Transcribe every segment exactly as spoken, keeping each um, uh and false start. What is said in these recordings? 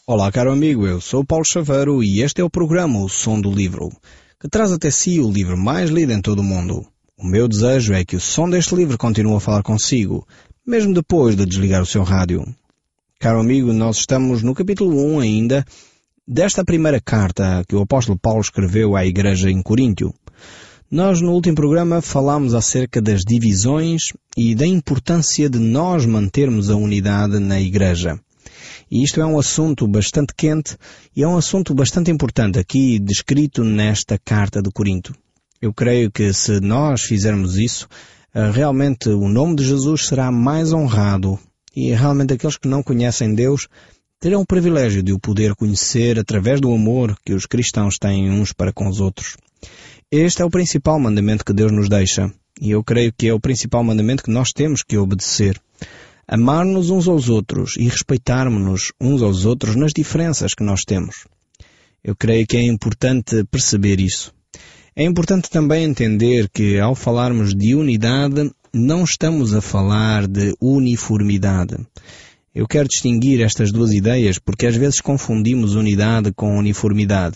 Olá, caro amigo, eu sou Paulo Chaveiro e este é o programa O Som do Livro, que traz até si o livro mais lido em todo o mundo. O meu desejo é que o som deste livro continue a falar consigo, mesmo depois de desligar o seu rádio. Caro amigo, nós estamos no capítulo um ainda desta primeira carta que o apóstolo Paulo escreveu à igreja em Coríntio. Nós no último programa falámos acerca das divisões e da importância de nós mantermos a unidade na igreja. E isto é um assunto bastante quente e é um assunto bastante importante aqui descrito nesta carta de Corinto. Eu creio que se nós fizermos isso, realmente o nome de Jesus será mais honrado e realmente aqueles que não conhecem Deus terão o privilégio de o poder conhecer através do amor que os cristãos têm uns para com os outros. Este é o principal mandamento que Deus nos deixa e eu creio que é o principal mandamento que nós temos que obedecer. Amar-nos uns aos outros e respeitarmos-nos uns aos outros nas diferenças que nós temos. Eu creio que é importante perceber isso. É importante também entender que ao falarmos de unidade, não estamos a falar de uniformidade. Eu quero distinguir estas duas ideias porque às vezes confundimos unidade com uniformidade.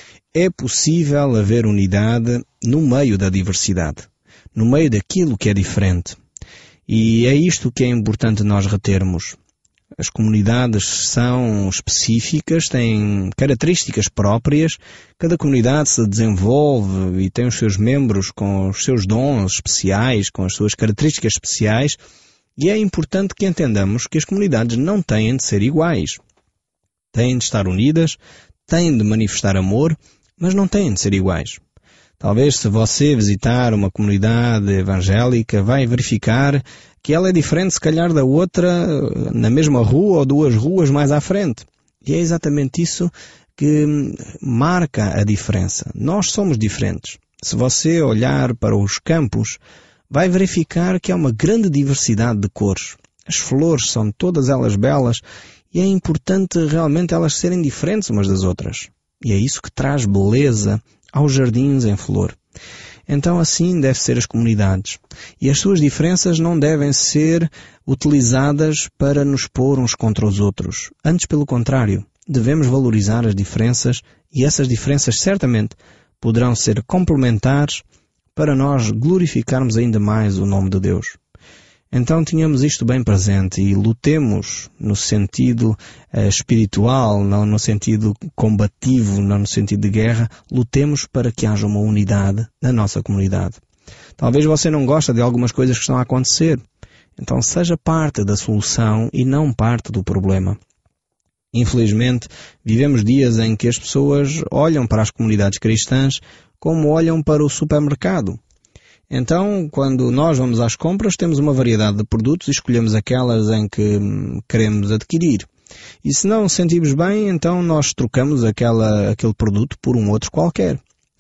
É possível haver unidade no meio da diversidade, no meio daquilo que é diferente. E é isto que é importante nós retermos. As comunidades são específicas, têm características próprias, cada comunidade se desenvolve e tem os seus membros com os seus dons especiais, com as suas características especiais, e é importante que entendamos que as comunidades não têm de ser iguais. Têm de estar unidas, têm de manifestar amor, mas não têm de ser iguais. Talvez se você visitar uma comunidade evangélica, vai verificar que ela é diferente se calhar da outra na mesma rua ou duas ruas mais à frente. E é exatamente isso que marca a diferença. Nós somos diferentes. Se você olhar para os campos, vai verificar que há uma grande diversidade de cores. As flores são todas elas belas e é importante realmente elas serem diferentes umas das outras. E é isso que traz beleza aos jardins em flor. Então assim devem ser as comunidades. E as suas diferenças não devem ser utilizadas para nos pôr uns contra os outros. Antes, pelo contrário, devemos valorizar as diferenças e essas diferenças certamente poderão ser complementares para nós glorificarmos ainda mais o nome de Deus. Então tenhamos isto bem presente e lutemos no sentido uh, espiritual, não no sentido combativo, não no sentido de guerra, lutemos para que haja uma unidade na nossa comunidade. Talvez você não goste de algumas coisas que estão a acontecer, então seja parte da solução e não parte do problema. Infelizmente, vivemos dias em que as pessoas olham para as comunidades cristãs como olham para o supermercado. Então, quando nós vamos às compras, temos uma variedade de produtos e escolhemos aquelas em que hum, queremos adquirir. E se não sentimos bem, então nós trocamos aquela, aquele produto por um outro qualquer.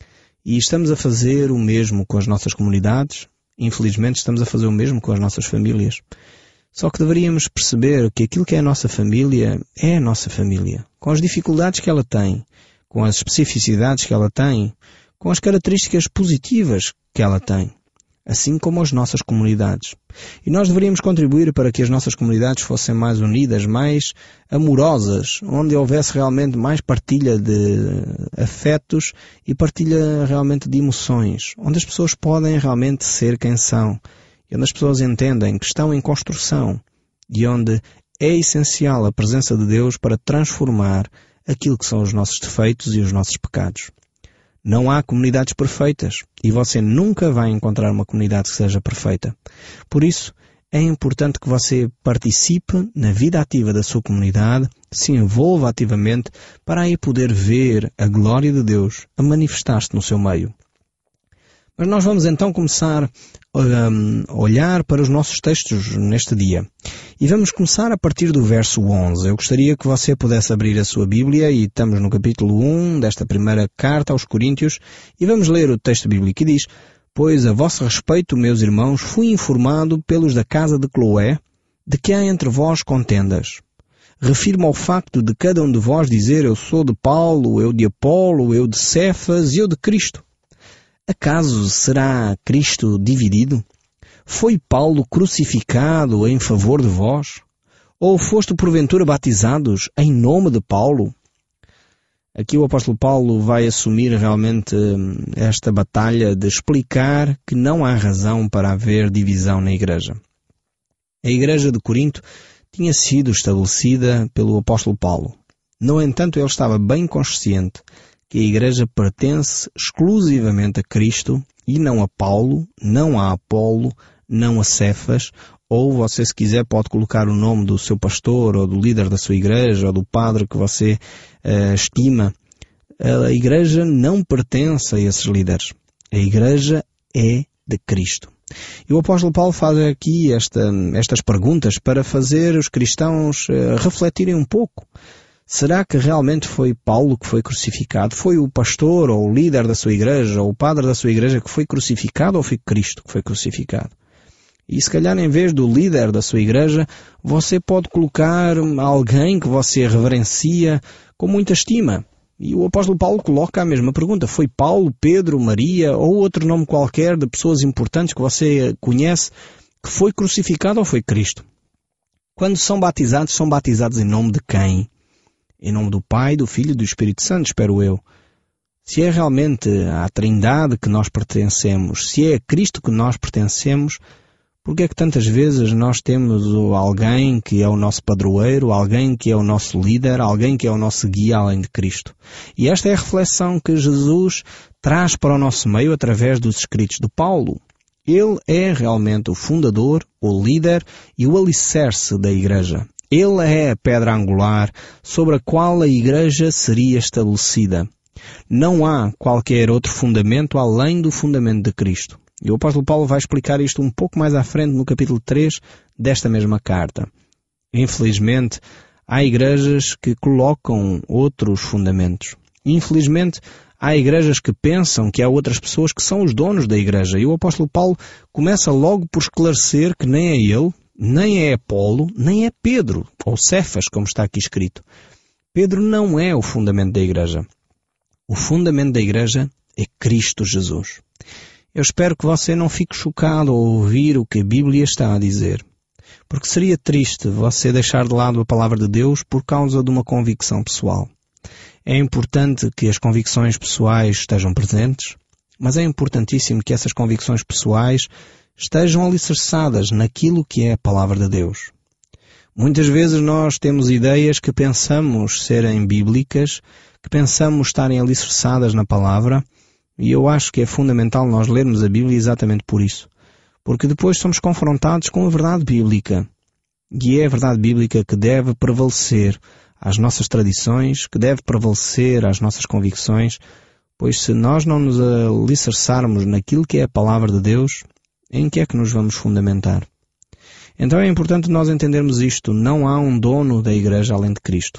E estamos a fazer o mesmo com as nossas comunidades. Infelizmente, estamos a fazer o mesmo com as nossas famílias. Só que deveríamos perceber que aquilo que é a nossa família é a nossa família. Com as dificuldades que ela tem, com as especificidades que ela tem, com as características positivas que ela tem, assim como as nossas comunidades. E nós deveríamos contribuir para que as nossas comunidades fossem mais unidas, mais amorosas, onde houvesse realmente mais partilha de afetos e partilha realmente de emoções, onde as pessoas podem realmente ser quem são, e onde as pessoas entendem que estão em construção, e onde é essencial a presença de Deus para transformar aquilo que são os nossos defeitos e os nossos pecados. Não há comunidades perfeitas e você nunca vai encontrar uma comunidade que seja perfeita. Por isso, é importante que você participe na vida ativa da sua comunidade, se envolva ativamente para aí poder ver a glória de Deus a manifestar-se no seu meio. Mas nós vamos então começar um, a olhar para os nossos textos neste dia. E vamos começar a partir do verso onze. Eu gostaria que você pudesse abrir a sua Bíblia e estamos no capítulo um desta primeira carta aos Coríntios e vamos ler o texto bíblico que diz: Pois a vosso respeito, meus irmãos, fui informado pelos da casa de Cloé de que há entre vós contendas. Refiro-me ao facto de cada um de vós dizer: eu sou de Paulo, eu de Apolo, eu de Cefas e eu de Cristo. Acaso será Cristo dividido? Foi Paulo crucificado em favor de vós? Ou foste porventura batizados em nome de Paulo? Aqui o apóstolo Paulo vai assumir realmente esta batalha de explicar que não há razão para haver divisão na igreja. A igreja de Corinto tinha sido estabelecida pelo apóstolo Paulo. No entanto, ele estava bem consciente que a igreja pertence exclusivamente a Cristo e não a Paulo, não a Apolo, não a Cefas, ou você, se quiser, pode colocar o nome do seu pastor, ou do líder da sua igreja, ou do padre que você uh, estima. A igreja não pertence a esses líderes. A igreja é de Cristo. E o apóstolo Paulo faz aqui esta, estas perguntas para fazer os cristãos uh, refletirem um pouco. Será que realmente foi Paulo que foi crucificado? Foi o pastor ou o líder da sua igreja, ou o padre da sua igreja que foi crucificado, ou foi Cristo que foi crucificado? E se calhar, em vez do líder da sua igreja, você pode colocar alguém que você reverencia com muita estima. E o apóstolo Paulo coloca a mesma pergunta. Foi Paulo, Pedro, Maria ou outro nome qualquer de pessoas importantes que você conhece que foi crucificado ou foi Cristo? Quando são batizados, são batizados em nome de quem? Em nome do Pai, do Filho e do Espírito Santo, espero eu. Se é realmente à Trindade que nós pertencemos, se é a Cristo que nós pertencemos, porque é que tantas vezes nós temos alguém que é o nosso padroeiro, alguém que é o nosso líder, alguém que é o nosso guia além de Cristo? E esta é a reflexão que Jesus traz para o nosso meio através dos escritos de Paulo. Ele é realmente o fundador, o líder e o alicerce da igreja. Ele é a pedra angular sobre a qual a igreja seria estabelecida. Não há qualquer outro fundamento além do fundamento de Cristo. E o apóstolo Paulo vai explicar isto um pouco mais à frente no capítulo três desta mesma carta. Infelizmente, há igrejas que colocam outros fundamentos. Infelizmente, há igrejas que pensam que há outras pessoas que são os donos da igreja. E o apóstolo Paulo começa logo por esclarecer que nem é ele, nem é Apolo, nem é Pedro, ou Cefas, como está aqui escrito. Pedro não é o fundamento da igreja. O fundamento da igreja é Cristo Jesus. Eu espero que você não fique chocado ao ouvir o que a Bíblia está a dizer. Porque seria triste você deixar de lado a palavra de Deus por causa de uma convicção pessoal. É importante que as convicções pessoais estejam presentes, mas é importantíssimo que essas convicções pessoais estejam alicerçadas naquilo que é a palavra de Deus. Muitas vezes nós temos ideias que pensamos serem bíblicas, que pensamos estarem alicerçadas na palavra, e eu acho que é fundamental nós lermos a Bíblia exatamente por isso. Porque depois somos confrontados com a verdade bíblica. E é a verdade bíblica que deve prevalecer às nossas tradições, que deve prevalecer às nossas convicções, pois se nós não nos alicerçarmos naquilo que é a palavra de Deus, em que é que nos vamos fundamentar? Então é importante nós entendermos isto. Não há um dono da igreja além de Cristo.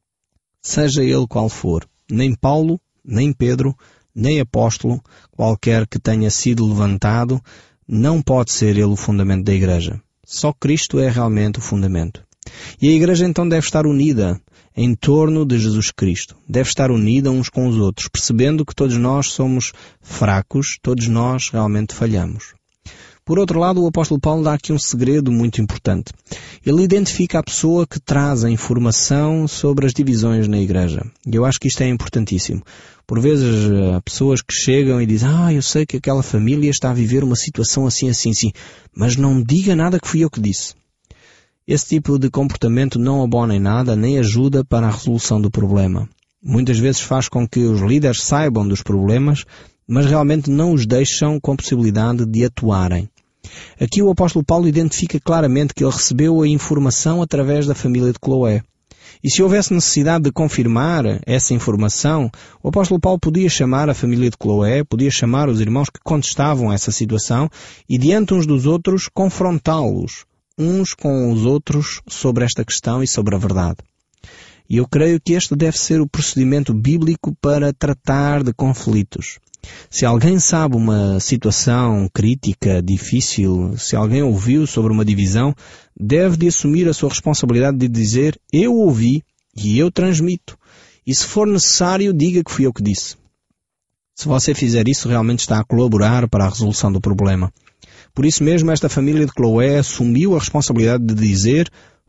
Seja ele qual for. Nem Paulo, nem Pedro, nem apóstolo, qualquer que tenha sido levantado, não pode ser ele o fundamento da igreja. Só Cristo é realmente o fundamento. E a igreja então deve estar unida em torno de Jesus Cristo. Deve estar unida uns com os outros, percebendo que todos nós somos fracos, todos nós realmente falhamos. Por outro lado, o apóstolo Paulo dá aqui um segredo muito importante. Ele identifica a pessoa que traz a informação sobre as divisões na igreja. E eu acho que isto é importantíssimo. Por vezes, há pessoas que chegam e dizem, ah, eu sei que aquela família está a viver uma situação assim, assim, assim, mas não me diga nada que fui eu que disse. Esse tipo de comportamento não abona em nada, nem ajuda para a resolução do problema. Muitas vezes faz com que os líderes saibam dos problemas, mas realmente não os deixam com possibilidade de atuarem. Aqui o apóstolo Paulo identifica claramente que ele recebeu a informação através da família de Cloé. E se houvesse necessidade de confirmar essa informação, o apóstolo Paulo podia chamar a família de Cloé, podia chamar os irmãos que contestavam essa situação e diante uns dos outros confrontá-los, uns com os outros sobre esta questão e sobre a verdade. E eu creio que este deve ser o procedimento bíblico para tratar de conflitos. Se alguém sabe uma situação crítica, difícil, se alguém ouviu sobre uma divisão, deve de assumir a sua responsabilidade de dizer, eu ouvi e eu transmito. E se for necessário, diga que fui eu que disse. Se você fizer isso, realmente está a colaborar para a resolução do problema. Por isso mesmo, esta família de Cloé assumiu a responsabilidade de dizer,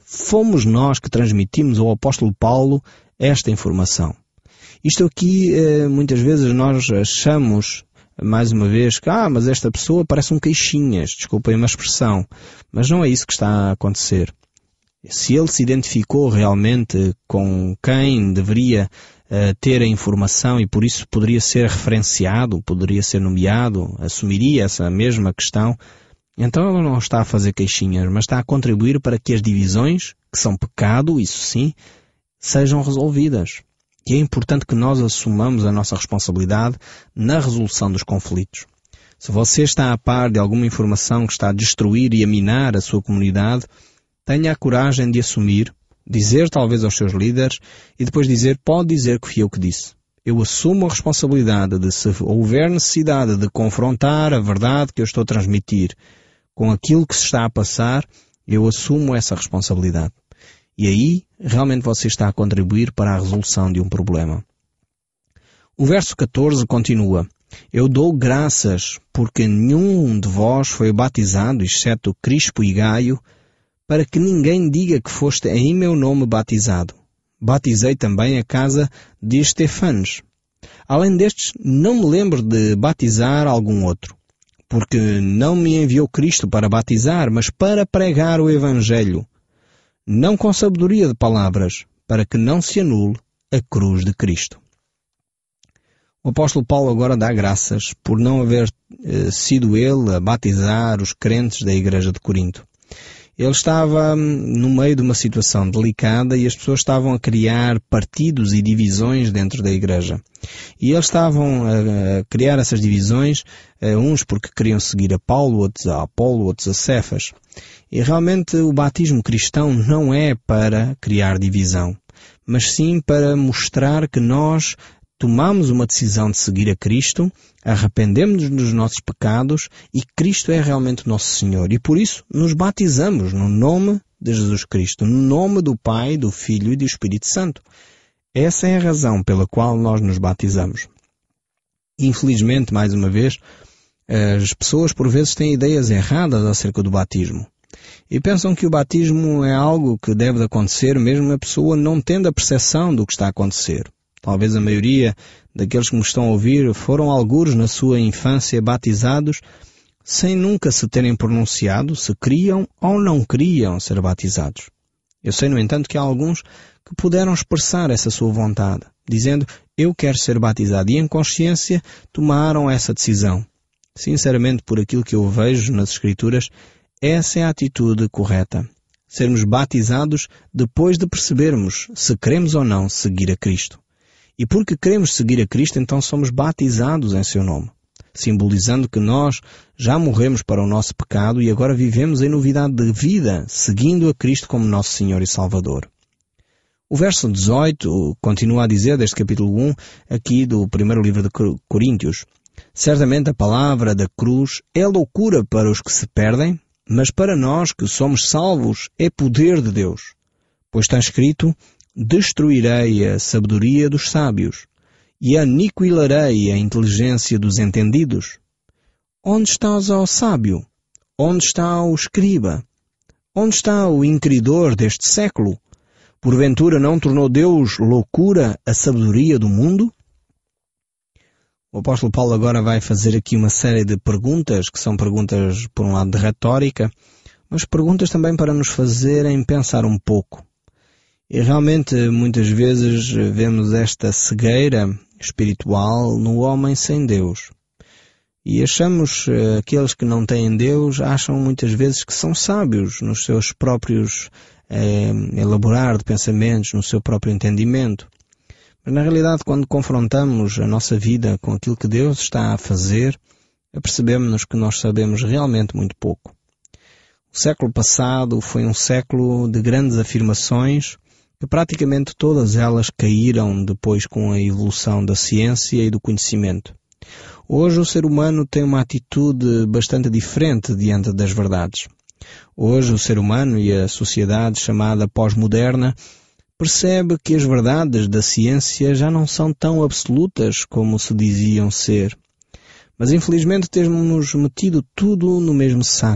Fomos nós que transmitimos ao apóstolo Paulo esta informação. Isto aqui, muitas vezes nós achamos, mais uma vez, que ah, mas esta pessoa parece um queixinhas, desculpem uma expressão, mas não é isso que está a acontecer. Se ele se identificou realmente com quem deveria uh, ter a informação e por isso poderia ser referenciado, poderia ser nomeado, assumiria essa mesma questão, então ele não está a fazer queixinhas, mas está a contribuir para que as divisões, que são pecado, isso sim, sejam resolvidas. E é importante que nós assumamos a nossa responsabilidade na resolução dos conflitos. Se você está a par de alguma informação que está a destruir e a minar a sua comunidade, tenha a coragem de assumir, dizer talvez aos seus líderes e depois dizer, pode dizer que fui eu que disse. Eu assumo a responsabilidade de, se houver necessidade de confrontar a verdade que eu estou a transmitir com aquilo que se está a passar, eu assumo essa responsabilidade. E aí, realmente você está a contribuir para a resolução de um problema. O verso catorze continua, eu dou graças porque nenhum de vós foi batizado, exceto Crispo e Gaio, para que ninguém diga que foste em meu nome batizado. Batizei também a casa de Estefanes. Além destes, não me lembro de batizar algum outro, porque não me enviou Cristo para batizar, mas para pregar o Evangelho, não com sabedoria de palavras, para que não se anule a cruz de Cristo. O apóstolo Paulo agora dá graças por não haver eh, sido ele a batizar os crentes da igreja de Corinto. Ele estava no meio de uma situação delicada e as pessoas estavam a criar partidos e divisões dentro da igreja. E eles estavam a criar essas divisões, uns porque queriam seguir a Paulo, outros a Apolo, outros a Cefas. E realmente o batismo cristão não é para criar divisão, mas sim para mostrar que nós tomamos uma decisão de seguir a Cristo, arrependemos-nos dos nossos pecados e Cristo é realmente o nosso Senhor. E por isso nos batizamos no nome de Jesus Cristo, no nome do Pai, do Filho e do Espírito Santo. Essa é a razão pela qual nós nos batizamos. Infelizmente, mais uma vez, as pessoas por vezes têm ideias erradas acerca do batismo. E pensam que o batismo é algo que deve acontecer mesmo a pessoa não tendo a percepção do que está a acontecer. Talvez a maioria daqueles que me estão a ouvir foram algures na sua infância batizados sem nunca se terem pronunciado se queriam ou não queriam ser batizados. Eu sei, no entanto, que há alguns que puderam expressar essa sua vontade, dizendo, eu quero ser batizado, e em consciência tomaram essa decisão. Sinceramente, por aquilo que eu vejo nas Escrituras, essa é a atitude correta. Sermos batizados depois de percebermos se queremos ou não seguir a Cristo. E porque queremos seguir a Cristo, então somos batizados em seu nome, simbolizando que nós já morremos para o nosso pecado e agora vivemos em novidade de vida, seguindo a Cristo como nosso Senhor e Salvador. O verso dezoito continua a dizer, deste capítulo um, aqui do primeiro livro de Coríntios, certamente a palavra da cruz é loucura para os que se perdem, mas para nós que somos salvos é poder de Deus. Pois está escrito, destruirei a sabedoria dos sábios e aniquilarei a inteligência dos entendidos. Onde está o sábio? Onde está o escriba? Onde está o inquiridor deste século? Porventura não tornou Deus loucura a sabedoria do mundo? O apóstolo Paulo agora vai fazer aqui uma série de perguntas, que são perguntas, por um lado, de retórica, mas perguntas também para nos fazerem pensar um pouco. E realmente, muitas vezes, vemos esta cegueira espiritual no homem sem Deus. E achamos, aqueles que não têm Deus, acham muitas vezes que são sábios nos seus próprios eh, elaborar de pensamentos, no seu próprio entendimento. Mas na realidade, quando confrontamos a nossa vida com aquilo que Deus está a fazer, percebemos-nos que nós sabemos realmente muito pouco. O século passado foi um século de grandes afirmações, que praticamente todas elas caíram depois com a evolução da ciência e do conhecimento. Hoje o ser humano tem uma atitude bastante diferente diante das verdades. Hoje o ser humano e a sociedade chamada pós-moderna percebe que as verdades da ciência já não são tão absolutas como se diziam ser. Mas infelizmente temos metido tudo no mesmo saco.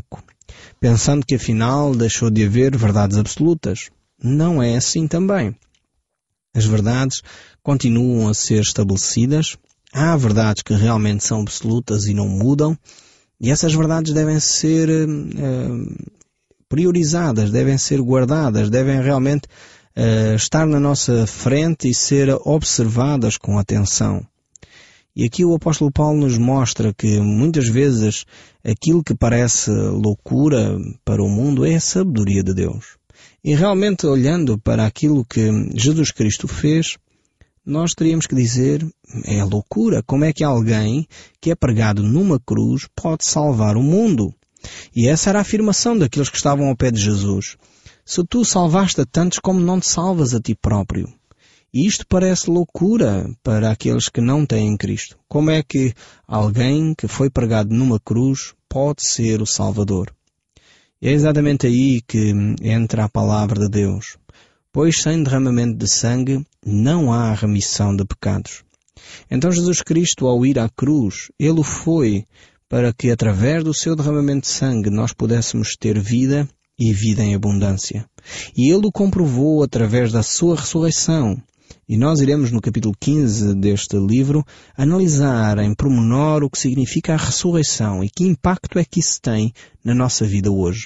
pensando que afinal deixou de haver verdades absolutas. Não é assim também. As verdades continuam a ser estabelecidas, há verdades que realmente são absolutas e não mudam, e essas verdades devem ser uh, priorizadas, devem ser guardadas, devem realmente uh, estar na nossa frente e ser observadas com atenção. E aqui o apóstolo Paulo nos mostra que muitas vezes aquilo que parece loucura para o mundo é a sabedoria de Deus. E realmente, olhando para aquilo que Jesus Cristo fez, nós teríamos que dizer, é loucura. Como é que alguém que é pregado numa cruz pode salvar o mundo? E essa era a afirmação daqueles que estavam ao pé de Jesus. Se tu salvaste a tantos, como não te salvas a ti próprio? E isto parece loucura para aqueles que não têm Cristo. Como é que alguém que foi pregado numa cruz pode ser o Salvador? E é exatamente aí que entra a palavra de Deus. Pois sem derramamento de sangue não há remissão de pecados. Então Jesus Cristo, ao ir à cruz, Ele foi para que através do seu derramamento de sangue nós pudéssemos ter vida e vida em abundância. E Ele o comprovou através da sua ressurreição. E nós iremos no capítulo quinze deste livro analisar em pormenor o que significa a ressurreição e que impacto é que isso tem na nossa vida hoje.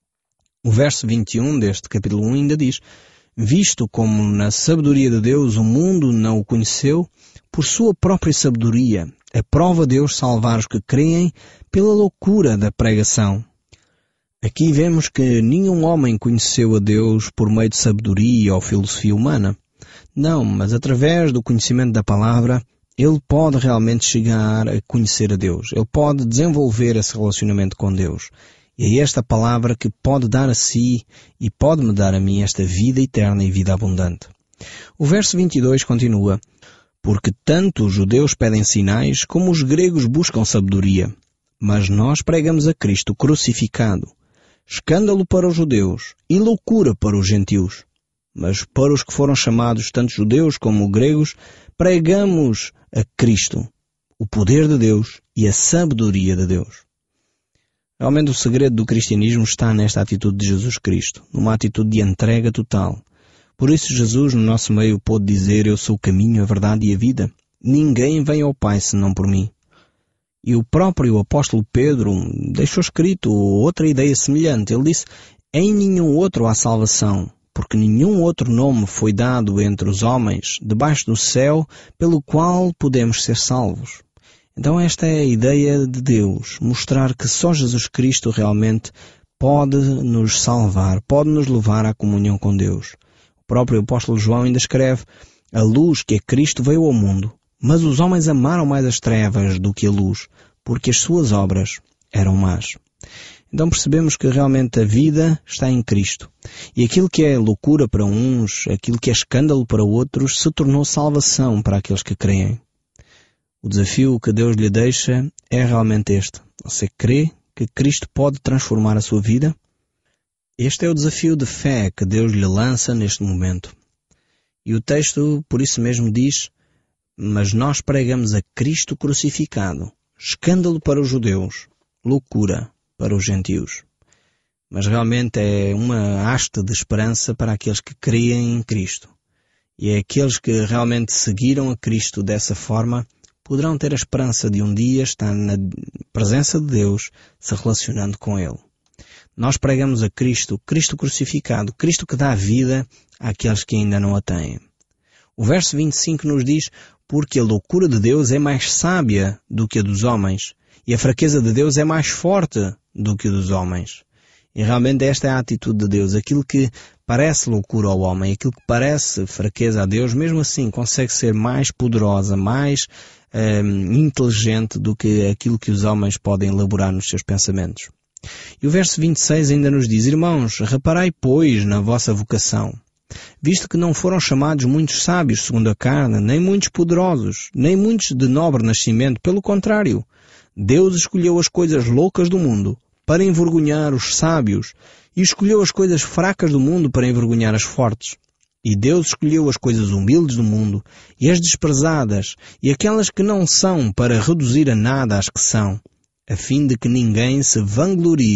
O verso vinte e um deste capítulo um ainda diz: visto como na sabedoria de Deus o mundo não o conheceu, por sua própria sabedoria, aprova Deus salvar os que creem pela loucura da pregação. Aqui vemos que nenhum homem conheceu a Deus por meio de sabedoria ou filosofia humana. Não, mas através do conhecimento da palavra, ele pode realmente chegar a conhecer a Deus. Ele pode desenvolver esse relacionamento com Deus. E é esta palavra que pode dar a si e pode-me dar a mim esta vida eterna e vida abundante. O verso vinte e dois continua: porque tanto os judeus pedem sinais como os gregos buscam sabedoria. Mas nós pregamos a Cristo crucificado, escândalo para os judeus e loucura para os gentios. Mas para os que foram chamados, tanto judeus como gregos, pregamos a Cristo, o poder de Deus e a sabedoria de Deus. Realmente o segredo do cristianismo está nesta atitude de Jesus Cristo, numa atitude de entrega total. Por isso Jesus no nosso meio pôde dizer: eu sou o caminho, a verdade e a vida. Ninguém vem ao Pai senão por mim. E o próprio apóstolo Pedro deixou escrito outra ideia semelhante. Ele disse: em nenhum outro há salvação, porque nenhum outro nome foi dado entre os homens, debaixo do céu, pelo qual podemos ser salvos. Então esta é a ideia de Deus, mostrar que só Jesus Cristo realmente pode nos salvar, pode nos levar à comunhão com Deus. O próprio apóstolo João ainda escreve: a luz que é Cristo veio ao mundo, mas os homens amaram mais as trevas do que a luz, porque as suas obras eram más. Então percebemos que realmente a vida está em Cristo. E aquilo que é loucura para uns, aquilo que é escândalo para outros, se tornou salvação para aqueles que creem. O desafio que Deus lhe deixa é realmente este. Você crê que Cristo pode transformar a sua vida? Este é o desafio de fé que Deus lhe lança neste momento. E o texto, por isso mesmo, diz: mas nós pregamos a Cristo crucificado, escândalo para os judeus, loucura para os gentios. Mas realmente é uma haste de esperança para aqueles que creem em Cristo. E é aqueles que realmente seguiram a Cristo dessa forma poderão ter a esperança de um dia estar na presença de Deus, se relacionando com Ele. Nós pregamos a Cristo, Cristo crucificado, Cristo que dá vida àqueles que ainda não a têm. O verso vinte e cinco nos diz: porque a loucura de Deus é mais sábia do que a dos homens, e a fraqueza de Deus é mais forte do que a dos homens. E realmente esta é a atitude de Deus. Aquilo que parece loucura ao homem, aquilo que parece fraqueza a Deus, mesmo assim consegue ser mais poderosa, mais hum, inteligente do que aquilo que os homens podem elaborar nos seus pensamentos. E o verso vinte e seis ainda nos diz: irmãos, reparai, pois, na vossa vocação, visto que não foram chamados muitos sábios segundo a carne, nem muitos poderosos, nem muitos de nobre nascimento. Pelo contrário, Deus escolheu as coisas loucas do mundo para envergonhar os sábios, e escolheu as coisas fracas do mundo para envergonhar as fortes. E Deus escolheu as coisas humildes do mundo, e as desprezadas, e aquelas que não são, para reduzir a nada as que são, a fim de que ninguém se vanglorie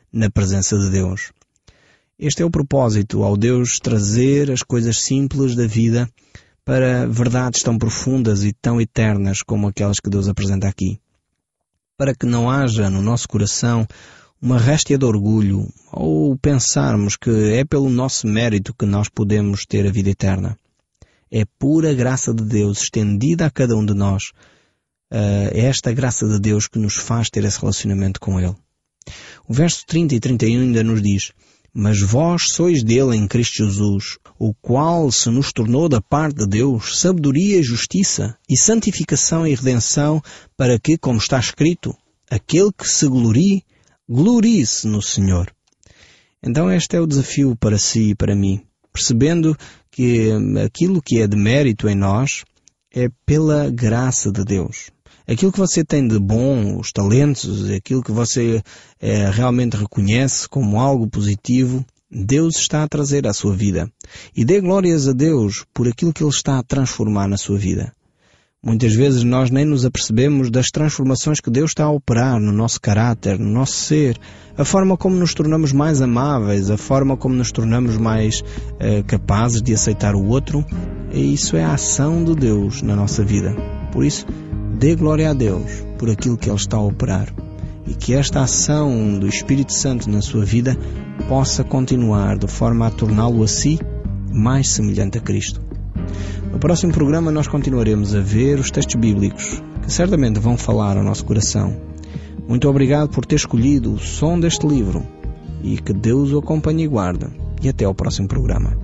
na presença de Deus. Este é o propósito, ao Deus trazer as coisas simples da vida para verdades tão profundas e tão eternas como aquelas que Deus apresenta aqui. Para que não haja no nosso coração uma réstia de orgulho ou pensarmos que é pelo nosso mérito que nós podemos ter a vida eterna. É pura graça de Deus estendida a cada um de nós. É esta graça de Deus que nos faz ter esse relacionamento com Ele. O verso trinta e trinta e um ainda nos diz: mas vós sois dele em Cristo Jesus, o qual se nos tornou da parte de Deus sabedoria e justiça, e santificação e redenção, para que, como está escrito, aquele que se glorie, glorie-se no Senhor. Então este é o desafio para si e para mim, percebendo que aquilo que é de mérito em nós é pela graça de Deus. Aquilo que você tem de bom, os talentos, aquilo que você é, realmente reconhece como algo positivo, Deus está a trazer à sua vida. E dê glórias a Deus por aquilo que Ele está a transformar na sua vida. Muitas vezes nós nem nos apercebemos das transformações que Deus está a operar no nosso caráter, no nosso ser, a forma como nos tornamos mais amáveis, a forma como nos tornamos mais eh, capazes de aceitar o outro. E isso é a ação de Deus na nossa vida. Por isso, dê glória a Deus por aquilo que Ele está a operar e que esta ação do Espírito Santo na sua vida possa continuar de forma a torná-lo a si mais semelhante a Cristo. No próximo programa nós continuaremos a ver os textos bíblicos que certamente vão falar ao nosso coração. Muito obrigado por ter escolhido o som deste livro e que Deus o acompanhe e guarde. E até ao próximo programa.